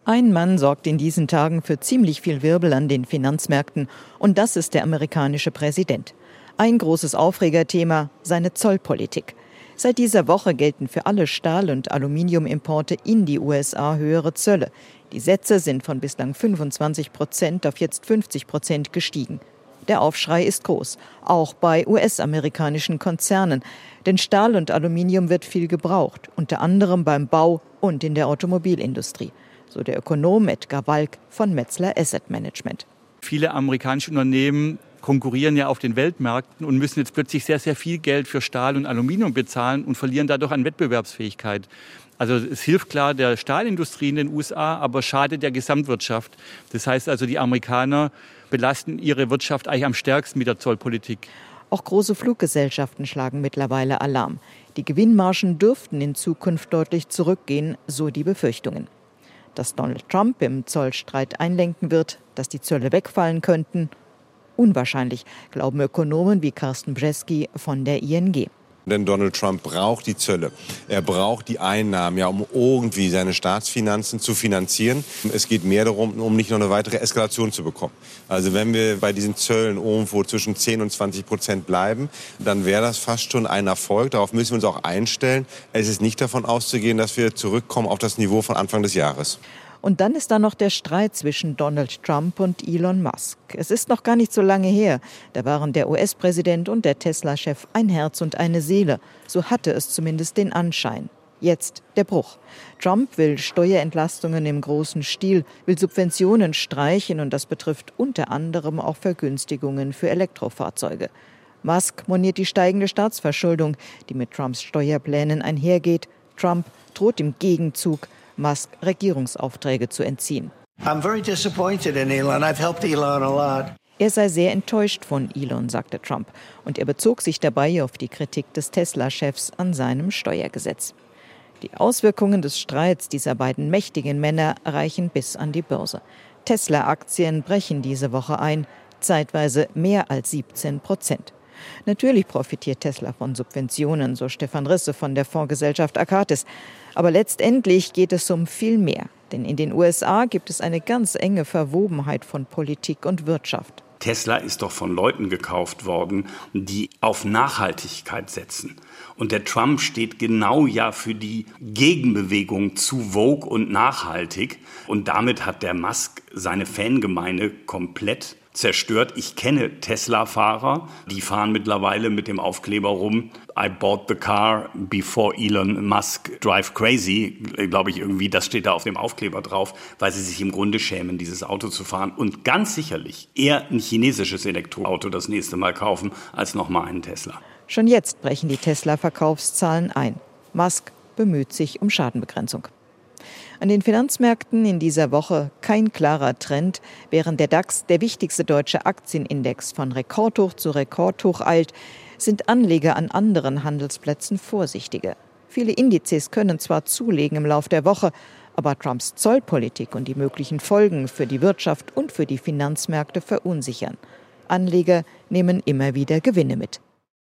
Ein Mann sorgt in diesen Tagen für ziemlich viel Wirbel an den Finanzmärkten, und das ist der amerikanische Präsident. Ein großes Aufregerthema, seine Zollpolitik. Seit dieser Woche gelten für alle Stahl- und Aluminiumimporte in die USA höhere Zölle. Die Sätze sind von bislang 25% auf jetzt 50% gestiegen. Der Aufschrei ist groß, auch bei US-amerikanischen Konzernen. Denn Stahl und Aluminium wird viel gebraucht, unter anderem beim Bau und in der Automobilindustrie. So der Ökonom Edgar Walk von Metzler Asset Management. Viele amerikanische Unternehmen konkurrieren ja auf den Weltmärkten und müssen jetzt plötzlich sehr, sehr viel Geld für Stahl und Aluminium bezahlen und verlieren dadurch an Wettbewerbsfähigkeit. Also es hilft klar der Stahlindustrie in den USA, aber schadet der Gesamtwirtschaft. Das heißt also, die Amerikaner belasten ihre Wirtschaft eigentlich am stärksten mit der Zollpolitik. Auch große Fluggesellschaften schlagen mittlerweile Alarm. Die Gewinnmargen dürften in Zukunft deutlich zurückgehen, so die Befürchtungen. Dass Donald Trump im Zollstreit einlenken wird, dass die Zölle wegfallen könnten, unwahrscheinlich, glauben Ökonomen wie Carsten Brzezki von der ING. Denn Donald Trump braucht die Zölle. Er braucht die Einnahmen, ja, um irgendwie seine Staatsfinanzen zu finanzieren. Es geht mehr darum, um nicht noch eine weitere Eskalation zu bekommen. Also wenn wir bei diesen Zöllen irgendwo zwischen 10 und 20% bleiben, dann wäre das fast schon ein Erfolg. Darauf müssen wir uns auch einstellen. Es ist nicht davon auszugehen, dass wir zurückkommen auf das Niveau von Anfang des Jahres. Und dann ist da noch der Streit zwischen Donald Trump und Elon Musk. Es ist noch gar nicht so lange her. Da waren der US-Präsident und der Tesla-Chef ein Herz und eine Seele. So hatte es zumindest den Anschein. Jetzt der Bruch. Trump will Steuerentlastungen im großen Stil, will Subventionen streichen, und das betrifft unter anderem auch Vergünstigungen für Elektrofahrzeuge. Musk moniert die steigende Staatsverschuldung, die mit Trumps Steuerplänen einhergeht. Trump droht im Gegenzug, Musk Regierungsaufträge zu entziehen. I'm very disappointed in Elon. I've helped Elon a lot. Er sei sehr enttäuscht von Elon, sagte Trump. Und er bezog sich dabei auf die Kritik des Tesla-Chefs an seinem Steuergesetz. Die Auswirkungen des Streits dieser beiden mächtigen Männer reichen bis an die Börse. Tesla-Aktien brechen diese Woche ein, zeitweise mehr als 17%. Natürlich profitiert Tesla von Subventionen, so Stefan Risse von der Fondsgesellschaft Akatis. Aber letztendlich geht es um viel mehr. Denn in den USA gibt es eine ganz enge Verwobenheit von Politik und Wirtschaft. Tesla ist doch von Leuten gekauft worden, die auf Nachhaltigkeit setzen. Und der Trump steht genau ja für die Gegenbewegung zu Vogue und nachhaltig. Und damit hat der Musk seine Fangemeinde komplett zerstört. Ich kenne Tesla-Fahrer, die fahren mittlerweile mit dem Aufkleber rum. I bought the car before Elon Musk drive crazy, glaube ich irgendwie, das steht da auf dem Aufkleber drauf, weil sie sich im Grunde schämen, dieses Auto zu fahren und ganz sicherlich eher ein chinesisches Elektroauto das nächste Mal kaufen, als nochmal einen Tesla. Schon jetzt brechen die Tesla-Verkaufszahlen ein. Musk bemüht sich um Schadenbegrenzung. An den Finanzmärkten in dieser Woche kein klarer Trend. Während der DAX, der wichtigste deutsche Aktienindex, von Rekordhoch zu Rekordhoch eilt, sind Anleger an anderen Handelsplätzen vorsichtiger. Viele Indizes können zwar zulegen im Lauf der Woche, aber Trumps Zollpolitik und die möglichen Folgen für die Wirtschaft und für die Finanzmärkte verunsichern. Anleger nehmen immer wieder Gewinne mit.